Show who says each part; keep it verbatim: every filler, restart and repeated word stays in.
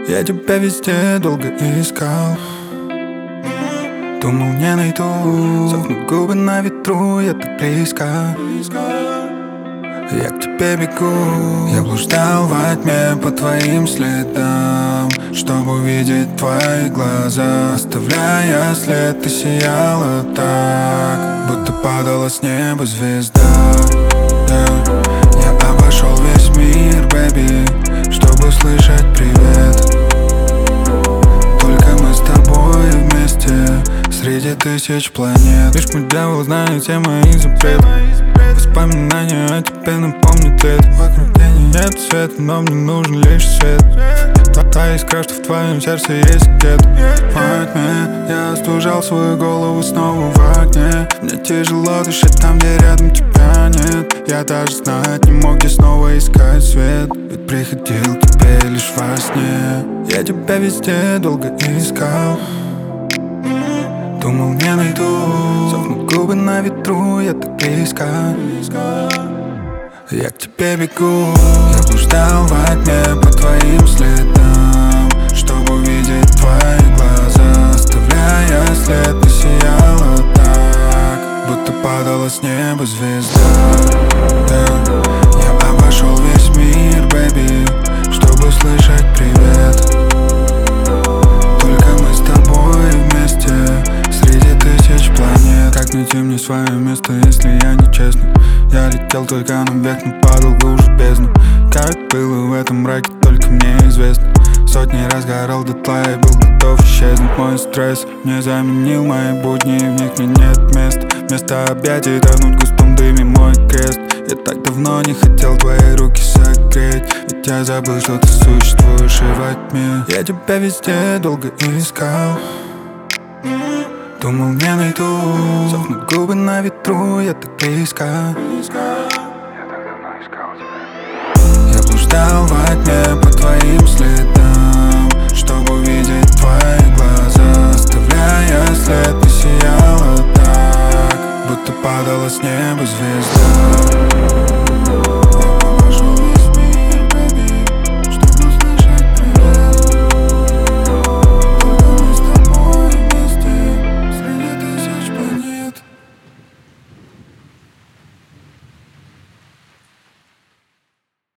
Speaker 1: Я тебя везде долго искал, думал, не найду. Сохнут губы на ветру, я так близко. Я к тебе бегу. Я блуждал во тьме по твоим следам, чтобы увидеть твои глаза. Оставляя след, ты сияла так, будто падала с неба звезда. yeah. Я обошел весь мир, бэби, чтобы услышать привет. Только мы с тобой вместе среди тысяч планет. Лишь мой дьявол знает все мои запреты. Воспоминания о тебе напомнят лето. Вокруг тени нет света, но мне нужен лишь свет. Та искра, что в твоем сердце есть где-то. Во тьме я остужал свою голову снова в огне. Мне тяжело дышать там, где рядом тебя нет. Я даже знать не мог, где снова искать свет. Ведь приходил к тебе лишь во сне. Я тебя везде долго искал, думал, не найду. Сохнут губы на ветру, я так близко. Я к тебе бегу. Я блуждал во тьме по твоим следам, чтобы увидеть твои глаза. Оставляя след, ты сияла так, будто падала с неба звезда. yeah. Я обошел весь мир, бэби, чтобы услышать привет. Только мы с тобой вместе среди тысяч планет. Как найти мне свое место, если я нечестный? Я летел только наверх, но падал глубже в бездну. Как было в этом мраке, только мне известно. Сотни раз горел дотла и был готов исчезнуть. Мой стресс не заменил мои будни, в них мне нет места. Вместо объятий тонуть в густом дыме мой крест. Я так давно не хотел твои руки согреть, ведь я забыл, что ты существуешь и во тьме. Я тебя везде долго искал, думал, не найду. Сохнут губы на ветру, я так близко.
Speaker 2: Я так давно искал тебя.
Speaker 1: Я блуждал во тьме по твоим следам, чтобы увидеть твои глаза. Оставляя след, ты сияла так, будто падала с неба звезда.